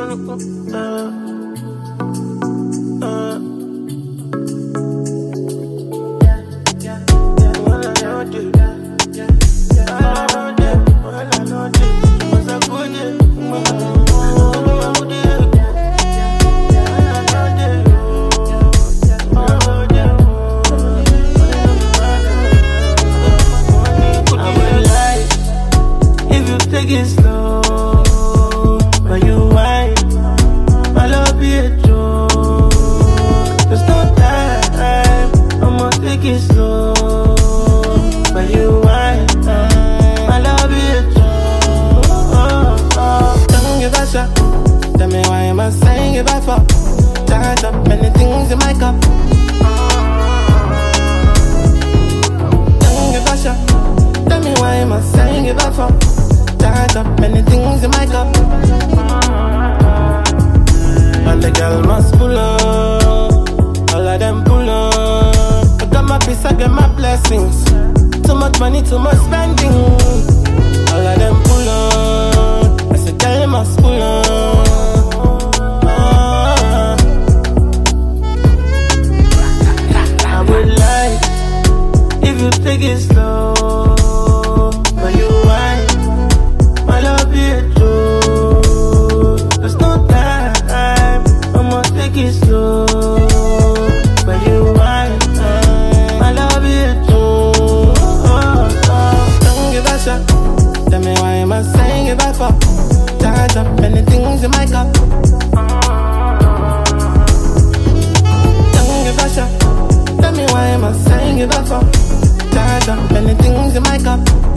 Take it slow, but you whine. My love be a joke. There's no time, I'ma take it slow, but you whine. My love be a joke. Don't give a shot. Tell me why am I saying it back for? Charge up many things in my cup. Don't give a shot. Tell me why am I saying it back for? Charge up many things in my cup. And the girl must pull up. All of them pull up. I got my peace, I get my blessings. Too much money, too much spending. All of them pull up. I said, girl must pull up. I would like if you take it slow, but you whine. My love be a joke. There's no time, I'ma take it slow, but you whine. My love be a joke. Don't give a shot. Tell me why am I saying it back for? Charge up many things in my cup. Don't give a shot. Tell me why am I saying it back for? Charge up many things in my cup.